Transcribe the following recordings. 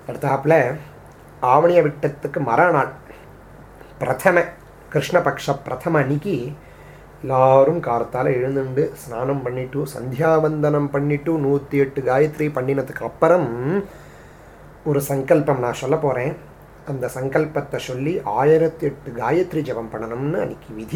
அடுத்தாப்புல ஆவணிய விட்டத்துக்கு மறுநாள் பிரதம கிருஷ்ணபக்ஷ பிரதம அன்னைக்கு எல்லாரும் காலத்தால் எழுந்துண்டு ஸ்நானம் பண்ணிட்டு சந்தியாவந்தனம் பண்ணிட்டு 108 காயத்ரி பண்ணினதுக்கு அப்புறம் ஒரு சங்கல்பம் நான் சொல்ல போகிறேன். அந்த சங்கல்பத்தை சொல்லி 1008 காயத்ரி ஜபம் பண்ணணும்னு அன்னைக்கு விதி.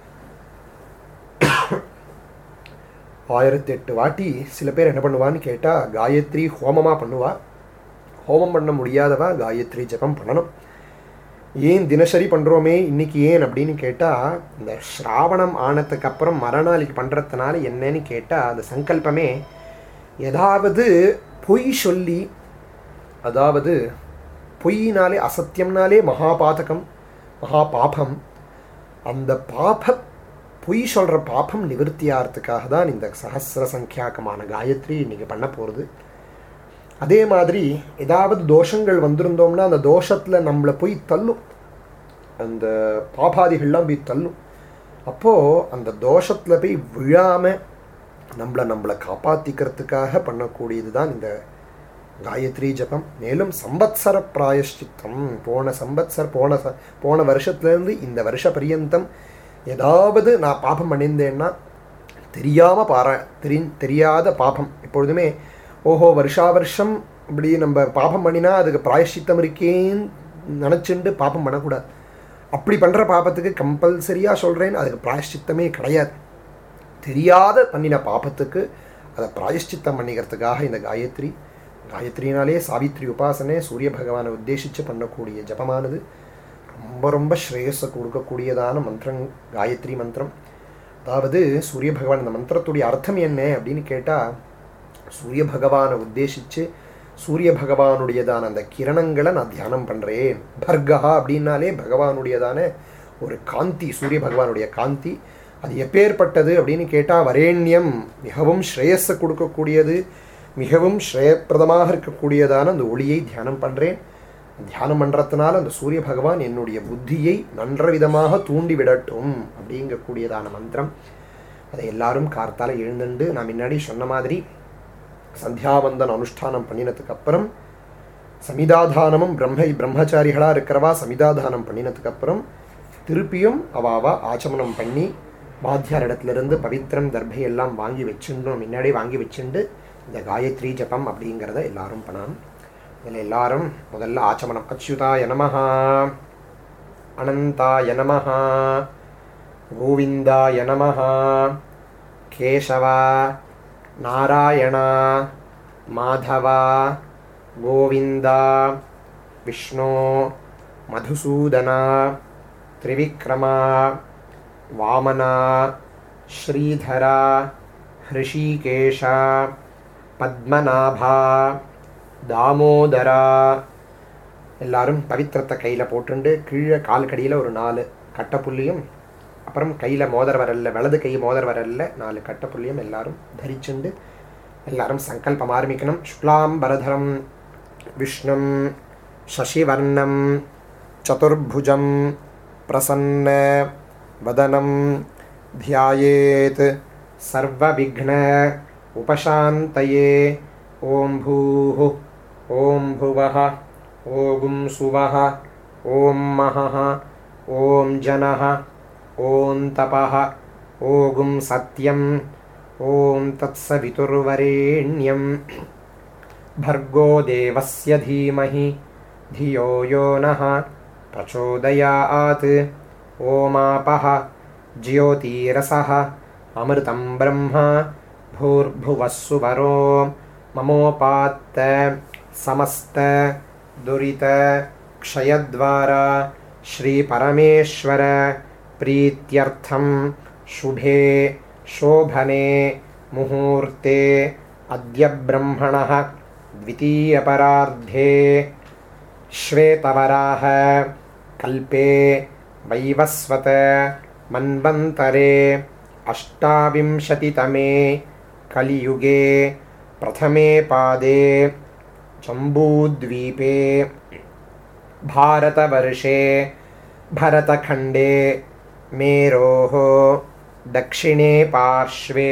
1008 வாட்டி சில பேர் என்ன பண்ணுவான்னு கேட்டால் காயத்ரி ஹோமமாக பண்ணுவா. ஹோமம் பண்ண முடியாதவா காயத்ரி ஜபம் பண்ணணும். ஏன் தினசரி பண்ணுறோமே இன்றைக்கி ஏன் அப்படின்னு கேட்டால், இந்த ஸ்ராவணம் ஆனதுக்கு அப்புறம் மறுநாளைக்கு பண்ணுறதுனால என்னன்னு கேட்டால், அந்த சங்கல்பமே ஏதாவது பொய் சொல்லி, அதாவது பொய்னாலே அசத்தியம்னாலே மகாபாதகம் மகா பாபம், அந்த பொய் சொல்கிற பாபம் நிவர்த்தியாகிறதுக்காக தான் இந்த சஹஸ்ர சங்கியாக்கமான காயத்ரி இன்றைக்கி பண்ண போகிறது. அதே மாதிரி ஏதாவது தோஷங்கள் வந்திருந்தோம்னா அந்த தோஷத்தில் நம்மளை போய் தள்ளும், அந்த பாபாதிகள்லாம் போய் தள்ளும். அப்போது அந்த தோஷத்தில் போய் விழாமல் நம்மளை காப்பாற்றிக்கிறதுக்காக பண்ணக்கூடியது தான் இந்த காயத்ரி ஜபம். மேலும் சம்பத்சர பிராயஷ்சித்தம், போன வருஷத்துலேருந்து இந்த வருஷ பரியந்தம் ஏதாவது நான் பாபம் பண்ணியிருந்தேன்னா தெரியாத பாபம் எப்பொழுதுமே ஓஹோ வருஷா வருஷம் இப்படி நம்ம பாபம் பண்ணினா அதுக்கு பிராயஷ்சித்தம் இருக்கேன்னு நினச்சிண்டு பாபம் பண்ணக்கூடாது. அப்படி பண்ணுற பாபத்துக்கு கம்பல்சரியாக சொல்கிறேன், அதுக்கு பிராயஷ்சித்தமே கிடையாது. தெரியாத பண்ணின பாபத்துக்கு அதை பிராயஷ்சித்தம் பண்ணிக்கிறதுக்காக இந்த காயத்ரினாலே சாவித்ரி உபாசனை சூரிய பகவானை உத்தேசித்து பண்ணக்கூடிய ஜபமானது ரொம்ப ரொம்ப ஸ்ரேயஸை கொடுக்கக்கூடியதான மந்திரம் காயத்ரி மந்திரம். அதாவது சூரிய பகவான், இந்த மந்திரத்துடைய அர்த்தம் என்ன அப்படின்னு கேட்டால், சூரிய பகவானை உத்தேசித்து சூரிய பகவானுடையதான அந்த கிரணங்களை நான் தியானம் பண்ணுறேன். பர்கா அப்படின்னாலே பகவானுடையதான ஒரு காந்தி, சூரிய பகவானுடைய காந்தி. அது எப்பேற்பட்டது அப்படின்னு கேட்டால், வரேண்யம், மிகவும் ஸ்ரேயஸை கொடுக்கக்கூடியது, மிகவும் ஸ்ரேயப்பிரதமாக இருக்கக்கூடியதான அந்த ஒளியை தியானம் பண்ணுறேன். தியானம் பண்ணுறதுனால அந்த சூரிய பகவான் என்னுடைய புத்தியை நன்ற விதமாக தூண்டி விடட்டும் அப்படிங்கக்கூடியதான மந்திரம். அதை எல்லாரும் கார்த்தால் எழுந்துண்டு நான் முன்னாடி சொன்ன மாதிரி சந்தியாவந்தன் அனுஷ்டானம் பண்ணினதுக்கு அப்புறம் சமிதாதானமும் பிரம்மச்சாரிகளாக இருக்கிறவா சமிதாதானம் பண்ணினதுக்கு அப்புறம் திருப்பியும் அவாவா ஆச்சமனம் பண்ணி வாத்தியார் இடத்துலேருந்து பவித்திரம் தர்பை எல்லாம் வாங்கி வச்சுட்டு முன்னாடி வாங்கி வச்சுண்டு இந்த காயத்ரி ஜபம் அப்படிங்கிறத எல்லாரும் பண்ணணும். இதில் எல்லாரும் முதல்ல ஆச்சமனம். அச்சுதாய நமஹ, அனந்தாய நமஹ, கோவிந்தாய நமஹ, கேசவா, நாராயணா, மாதவா, கோவிந்தா, விஷ்ணு, மதுசூதனா, திரிவிக்ரமா, வாமனா, ஸ்ரீதரா, ஹிருஷிகேஷா, பத்மநாபா, தாமோதரா. எல்லாரும் பவித்திரத்தை கையில் போட்டுண்டு கீழே கால் கடியில் ஒரு 4 கட்டப்புள்ளியும், அப்புறம் கையில் மோதர் வரல, வலது கை மோதர் வரல 4 கட்டப்புள்ளியும் எல்லாரும் தரிச்சுண்டு எல்லாரும் சங்கல்பம் ஆரம்பிக்கணும். சுக்லாம் பரதரம் விஷ்ணும் சசிவர்ணம் சதுர்புஜம் பிரசன்ன வதனம் தியாயேத் சர்வவிக்ன உபசாந்தயே. ஓம் பூஹ ஓம் புவஹ ஓம் சுவஹ ஓம் மஹஹ ஓம் ஜனஹ ஓம் தபஹ ஓம் சத்யம் ஓம் தத்சவிதுர்வரேண்யம் भर्गो देवस्य धीमहि धियो यो नः प्रचोदयात्. ओमापः ज्योतिरसः अमृतं ब्रह्म भूर्भुवः सुवरो ममोपात्त समस्त दुरित क्षयद्वारा श्रीपरमेश्वर प्रीत्यर्थं शुभे शोभने मुहूर्ते अद्य ब्रह्मणः द्वितीयपरार्धे श्वेतवराह कल्पे वैवस्वत मन्वन्तरे अष्टाविंशतितमे कलियुगे प्रथमे पादे जम्बूद्वीपे भारतवर्षे भरतखण्डे मेरोः दक्षिणे पार्श्वे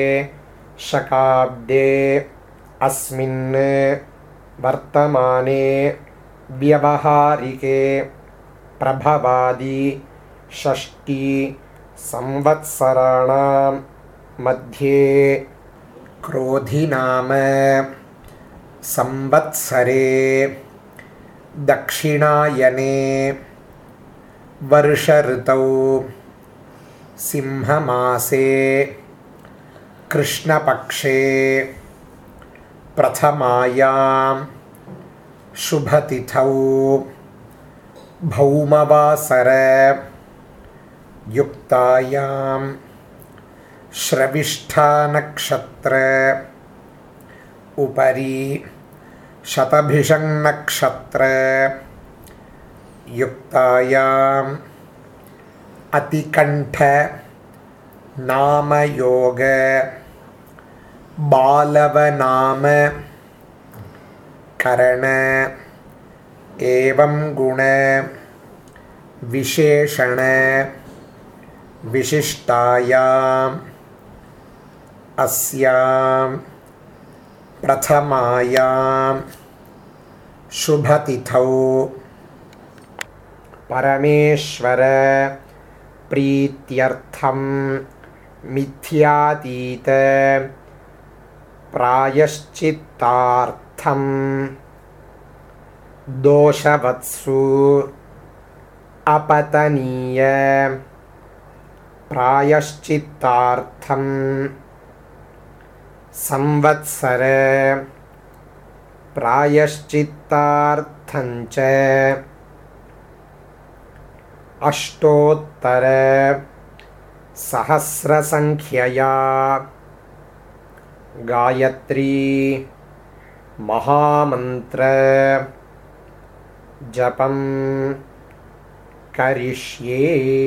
शकाब्दे अस्मिन् वर्तमाने व्यवहारिके प्रभवादि षष्ठी संवत्सराणां मध्ये क्रोधि नाम संवत्सरे दक्षिणायने वर्ष ऋतौ सिंहमासे कृष्णपक्षे प्रथमायां शुभतिथौ भौमवासर युक्तायां श्रविष्ठा नक्षत्र उपरि शतभिषं नक्षत्र युक्तायां अतिकंठ नाम योग बालव नाम करण एवं गुण विशेषण विशिष्टायां अस्यां प्रथमायां शुभतिथौ परमेश्वर प्रीत्यर्थं मिथ्यातीत प्रायश्चित्तार्थं दोषवत्सु अपतनीय प्रायश्चित्तार्थं संवत्सर प्रायश्चित्तार्थंच अष्टोत्तर सहस्रसंख्यया गायत्री महामंत्र जपं करिष्ये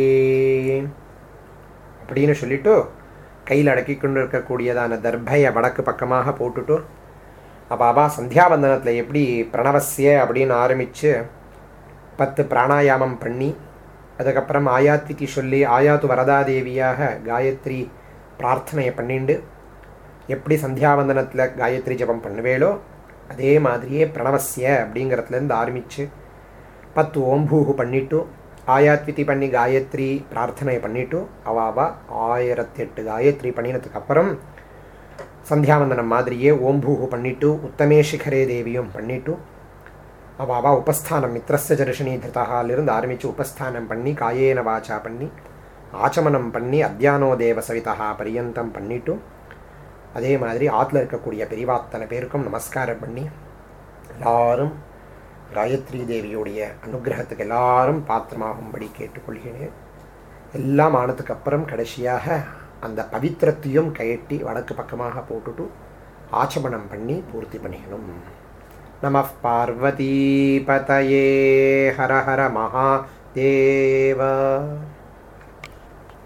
அப்படின்னு சொல்லிட்டு கையில் அடக்கி கொண்டு இருக்கக்கூடியதான தர்பையை வடக்கு பக்கமாக போட்டுட்டு அப்போ சந்தியாவந்தனத்தில் எப்படி பிரணவசிய அப்படின்னு ஆரம்பித்து 10 பிராணாயாமம் பண்ணி அதுக்கப்புறம் ஆயாத்திக்கு சொல்லி ஆயாத்து வரதாதேவியாக காயத்ரி பிரார்த்தனையை பண்ணிண்டு எப்படி சந்தியாவந்தனத்தில் காயத்ரி ஜபம் பண்ணுவேளோ அதே மாதிரியே பிரணவசிய அப்படிங்கிறதுலேருந்து ஆரம்பித்து 10 ஓம்பூஹு பண்ணிவிட்டு ஆயாத்விதி பண்ணி காயத்ரி பிரார்த்தனை பண்ணிவிட்டு அவ 1008 காயத்ரி பண்ணினதுக்கப்புறம் சந்தியாவந்தனம் மாதிரியே ஓம்பூஹு பண்ணிவிட்டு உத்தமே சிகரே தேவியும் பண்ணிவிட்டு அவ உபஸ்தானம் மித்ரஸ்ய ஜர்ஷினி திருத்தாலிருந்து ஆரம்பித்து உபஸ்தானம் பண்ணி காயேன வாச்சா பண்ணி ஆச்சமனம் பண்ணி அத்தியானோ தேவ சவிதா பரியந்தம் பண்ணிவிட்டு அதே மாதிரி ஆற்றுல இருக்கக்கூடிய பெரிவாத்தனை பேருக்கும் நமஸ்காரம் பண்ணி எல்லாரும் காயத்ரி தேவியுடைய அனுகிரகத்துக்கு எல்லாரும் பாத்திரமாகும்படி கேட்டுக்கொள்கிறேன். எல்லாம் ஆனதுக்கப்புறம் கடைசியாக அந்த பவித்திரத்தையும் கயட்டி வடக்கு பக்கமாக போட்டுட்டு ஆச்சமனம் பண்ணி பூர்த்தி பண்ணிக்கணும். நமः பார்வதி பதயே ஹர ஹர மகாதேவ.